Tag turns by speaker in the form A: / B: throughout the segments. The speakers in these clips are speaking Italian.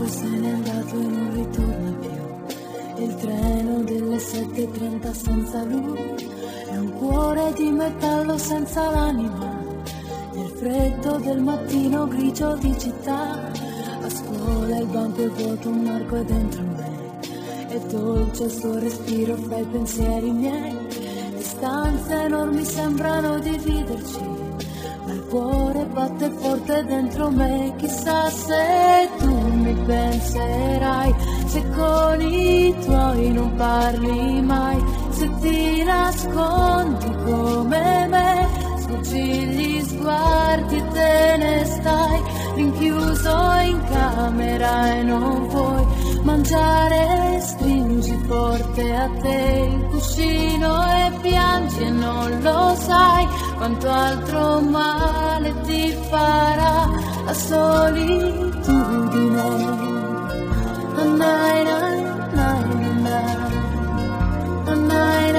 A: Quando se n'è andato e non ritorna più, il treno delle 7:30 senza lui, è un cuore di metallo senza l'anima, nel freddo del mattino grigio di città. A scuola il banco è vuoto, un arco è dentro me, è dolce il suo respiro fra i pensieri miei. Distanze enormi sembrano dividerci, ma il cuore batte forte dentro me. Chissà se tu mi penserai, se con i tuoi non parli mai, se ti nascondi come me, sfuggi gli sguardi e te ne stai rinchiuso in camera e non vuoi mangiare, stringi forte a te il cuscino e piangi e non lo sai quanto altro male ti farà la solitudine. Nai, nai, nai, nai, nai,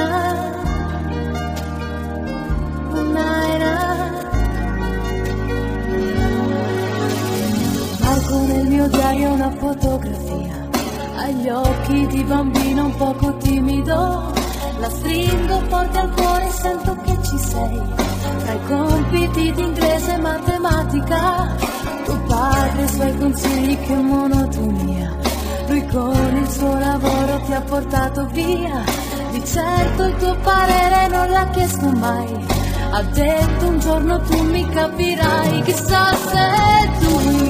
A: nai, nai. Marco nel mio diario una fotografia, agli occhi di bambino un poco timido, la stringo forte al cuore e sento che ci sei, tra i compiti di inglese e matematica, tuo padre e i suoi consigli, che monotonia, lui con il suo lavoro ti ha portato via, di certo il tuo parere non l'ha chiesto mai, ha detto un giorno tu mi capirai. Chissà se tu